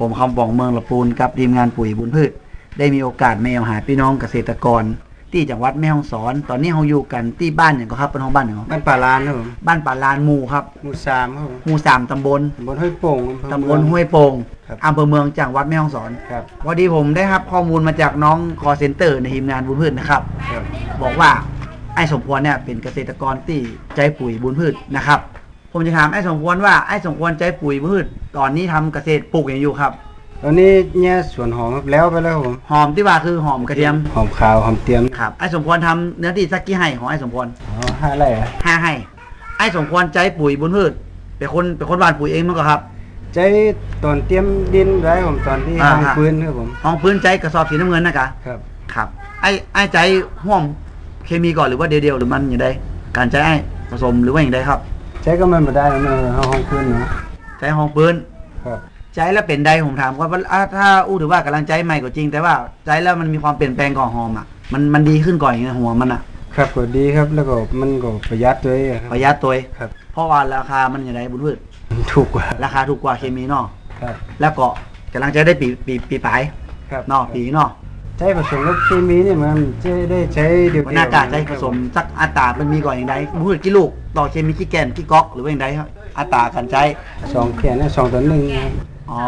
ผมคำปองเมืองละปูนกับทีมงานปุ๋ยบุญพืชได้มีโอกาสมาเอาหาพี่น้องเกษตรกรที่จังหวัดแม่ฮ่องสอนตอนนี้เราอยู่กันที่บ้านอย่างก็ครับเป็นห้องบ้านอย่างก็บ้านป่าลานครับผมบ้านป่าลานหมู่ครับหมู่3ครับผมหมู่3ตำบลห้วยโป่งตำบลห้วยโป่งอำเภอเมืองจังหวัดแม่ฮ่องสอนครับพอดีผมได้รับข้อมูลมาจากน้องคอเซ็นเตอร์ในทีมงานบุญพืชนะครับบอกว่าไอ้สมควรเนี่ยเป็นเกษตรกรที่ใจปุ๋ยบุญพืชนะครับผมจะถามไอ้สมควรว่าไอ้สมควรใจปุ๋ยบุญพืชตอนนี้ทำเกษตรปลูกอย่างอยู่ครับตอนนี้เนี่ยสวนหอมแล้วไปแล้วผมหอมที่ว่าคือหอมกระเทียมหอมขาวหอมเทียมครับไอ้สมควรทำเนื้อที่สักกี่ไร่ของไอ้สมควร 5 ไร่ 5 ไร่ไอ้สมควรใจปุ๋ยบุญพืชเป็นคนหว่านปุ๋ยเองมั้งก็ครับใจตอนเตรียมดินไว้ผมตอนที่ห้องพื้นครับผมห้องพื้นใจกระสอบสีน้ำเงินนะกะครับไอ้ใจห่วงเคมีก่อนหรือว่าเดียวหรือมันอย่างไรการใจไอ้ผสมหรือว่าอย่างไรครับใจก็มันไม่ได้นะห้องพื้นเนาะใจห้องพื้นครับใจแล้วเป็นใดผมถามว่าถ้าถือว่ากำลังใจใหม่ก็จริงแต่ว่าใจแล้วมันมีความเปลี่ยนแปลงก่อนหอมอ่ะมันดีขึ้นก่อนอย่างเงี้ยหัวมันอ่ะครับก็ดีครับแล้วก็มันก็ประหยัดตัวประหยัดตัวครับเพราะว่าราคามันอย่างไรบุญพืชถูกกว่าราคาถูกกว่าเคมีเนาะครับแล้วก็กำลังใจได้ปีปลายครับเนาะปีเนาะใช้ผสมกับเคมีนี่มันจะได้ใช้เดียวกันหน้ากากใช้ผสมสักอัตรามันมีก่อนอย่างไรบุญพืชกี่ลูกต่อเคมีกี่แกนกี่ก๊อกหรือว่าอย่างไรครับอัตราการใช้ 2 แกนนะ2 ต่อ 1 อ๋อ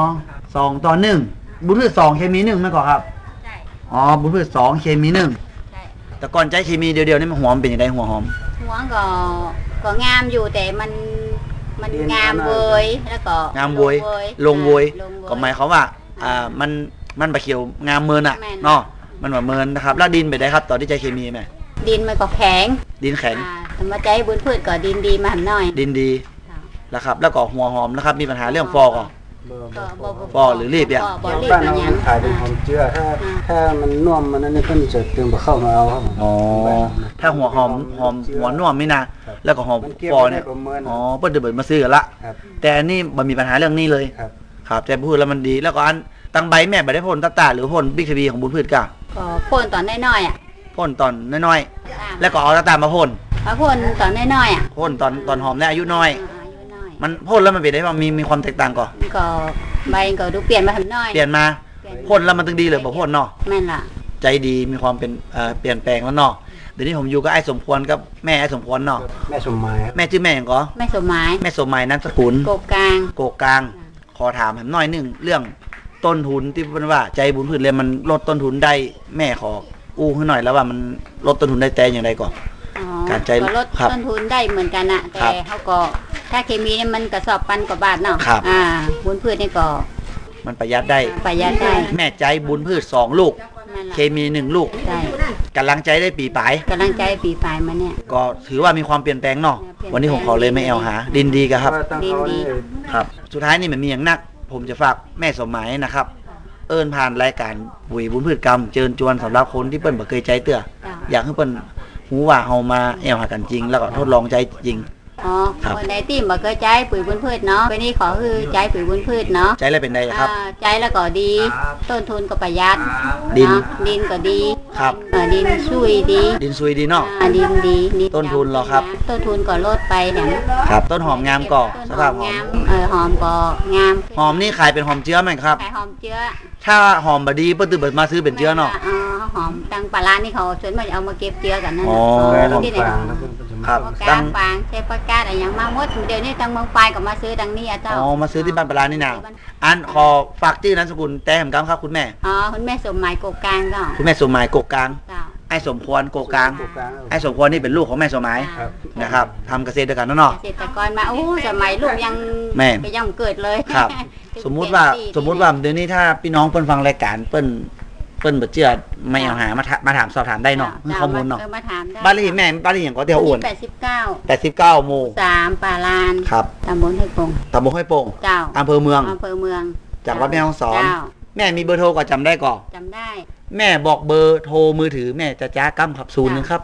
2 ต่อ 1บุญพืช2เคมี1มั้ยก่อนครับใช่อ๋อบุญพืช2เคมี1ใช่แต่ก่อนใช้เคมีเดียวๆนี่มันหอมเป็นยังไงหัวหอมหัวก็งามอยู่แต่มันงามเวยแล้วก็งามเวยลงเวยก็หมายความว่ามันบะเขียวงามเมินอ่ะเนาะมันว่าเมินนะครับแล้วดินไปได้ครับตอนที่ใช้เคมีไหมดินมันก็แข็งดินแข็งธรรมใจบุญพืชก็ดินดีมาหน่อยดินดีแล้วครับแล้วก็หัวหอมนะครับมีปัญหาเรื่องฟอกฟอหรือรีบเนี่ยบ้านเราขายเป็นหอมเจือถ้ามันน่วมมันนั่นนี่เพิ่นจะเติมเข้ามาเอาครับอ๋อถ้าหัวหอมหัวน่วมไม่นะแล้วก็หอมฟอเนี่ยอ๋อเพิ่นจะเบิดมาซื้อกันละแต่อันนี้มันมีปัญหาเรื่องนี้เลยครับแต่พูดแล้วมันดีแล้วก็อันตั้งใบแม่ใบได้พ่นตาหรือพ่นบิ๊กทีวีของบุญพืชกะก็พ่นตอนน้อยๆอ่ะพ่นตอนน้อยๆแล้วก็เอาตามาพ่นตอนน้อยๆอ่ะพ่นตอนหอมได้อายุน้อยมันพ่นแล้วมันเป็นได้ว่ามีความแตกต่างก่อนก็ใบก็ดูเปลี่ยนมาทำน้อยเปลี่ยนมาพ่นแล้วมันตึงดีเลยบอกพ่นเนาะแม่นล่ะใจดีมีความเป็นเปลี่ยนแปลงแล้วเนาะเดี๋ยวนี้ผมอยู่กับไอ้สมควรกับแม่ไอ้สมควรเนาะแม่สมหมายแม่ชื่อแม่อย่างก็แม่สมหมายแม่สมหมายนามสกุลโกกลางขอถามผมหน่อยนึงเรื่องต้นทุนที่เป็นว่าใจบุญพืชเลยมันลดต้นทุนได้แม่ขออู้ให้หน่อยแล้วว่ามันลดต้นทุนได้แต่อย่างไรก่อนการใจลดต้นทุนได้เหมือนกันอะแต่เขาก็ถ้าเคมีเนี่ยมันกระสอบ1,000 กว่าบาทเนาะบุญพืชนี่ก็มันประหยัดได้แม่ใจบุญพืช2 ลูกเคมี1 ลูกกำลังใจได้ปีปลายมาเนี่ยก็ถือว่ามีความเปลี่ยนแปลงเนาะวันนี้ผมขอเลยไม่แอลหาดินดีกันครับดินดีครับสุดท้ายนี่มันมีอย่างนักผมจะฝากแม่สมหมายนะครับผ่านรายการปุ๋ยบุญพืชกรรมเชิญชวนสำหรับคนที่เปิ้ลบ่เคยใจเตื้ออยากให้เปิ้ลหูว่าเฮามาแอลหากันจริงแล้วก็ทดลองใจจริงคนใดที่บ่เคยใจปุ๋ยบุญพืชเนาะวันนี้ขอคือใจปุ๋ยบุญพืชเนาะใจแล้วเป็นไงครับใจแล้วก็ดีต้นทุนก็ประหยัดดินก็ดีครับดินซุยดีเนาะดินดีต้นทุนเหรอครับต้นทุนก็ลดไปแถมครับต้นหอมงามก่อสภาพหอมหอมก็งามหอมนี่ขายเป็นหอมเจื้อไหมครับขายหอมเจื้อถ้าหอมบดีเปิ้ลตื่นมาซื้อเป็นเจื้อเนาะหอมตังปลาร้านี่เขาชวนมาเอามาเก็บเจื้อกันนั่นที่ไหนครับตังฟางใช้ปากกาอะไรอย่างมาหมดเดี๋ยวนี้ตังเมืองปลายก็มาซื้อดังนี้อ่ะเจ้ามาซื้อที่บ้านปลานี่นะอันขอฝากชื่อนามสกุลแต่มกำครับคุณแม่คุณแม่สมหมายโกกลางก็คุณแม่สมหมายโกกลางไอ้สมควรโกกลางไอ้สมควรนี่เป็นลูกของแม่สมหมายนะครับทำเกษตรด้วยกันเนาะเกษตรกรมาสมัยลูกยังไปยังเกิดเลยครับสมมุติว่าเดี๋ยวนี้ถ้าพี่น้องเปิ้ลฟังรายการเปิ้ลบ่เชื่อไม่เอาหามาถามสอบถามได้เนาะข้อมูลเนาะบ้านเลขแม่บ้านเลขอย่างก็เตียวอ้วน89หมู่ 3ป่าลานครับตำบลห้วยโป่งเจ้าอำเภอเมืองจังหวัดแม่ฮ่องสอนแม่มีเบอร์โทรก็จำได้ก่อจำได้แม่บอกเบอร์โทรมือถือแม่จะจ้ากำครับ0 1ครับ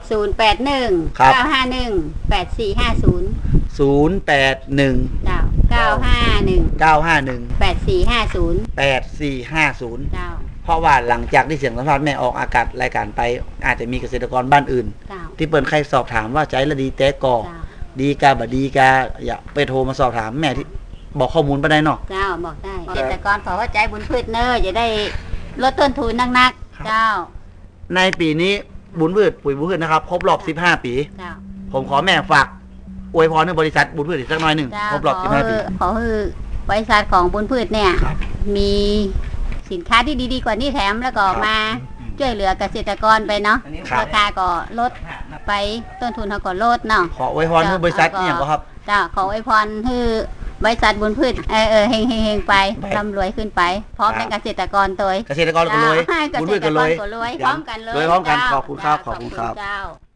081 951 8450 081 951 8450 เจ้าเพราะว่าหลังจากที่เสียงสัมภาษณ์แม่ออกอากาศรายการไปอาจจะมีเกษตรกรบ้านอื่นที่เปิ้นใครสอบถามว่าใจละดีแต่ก่อดีกาบ่ดีกาอย่าไปโทรมาสอบถามแม่ที่บอกข้อมูลไปได้เนาะเจ้าบอกได้เกษตรกรขอเข้าใจบุญพืชเนอะจะได้ลดต้นทุนนักๆเจ้าในปีนี้บุญพืชปุ๋ยบุญพืชนะครับครบรอบ15 ปีเจ้าผมขอแม่ฝากอวยพรให้บริษัทบุญพืชอีกสักหน่อยหนึ่งเจ้าครบรอบ15 ปีขอให้บริษัทของบุญพืชเนี่ยครับมีสินค้าที่ดีๆกว่านี้แถมแล้วก็มาช่วยเหลือเกษตรกรไปเนาะครับราคาก็ลดไปต้นทุนเขาก็ลดเนาะขออวยพรให้บริษัทนี่อย่างก็ครับเจ้าขออวยพรให้บริษัทบุญพืชเฮงๆไปไปร่ำรวยขึ้นไป พร้อมครัในบเกษตรกรตัวเกษตรกรก็รวยเจ้าบุญพืชก็รวยเกษตรกรก็รวยพร้อมกันเลยรวยพร้อมกันเจ้าขอบคุณครับขอบคุณครับเจ้า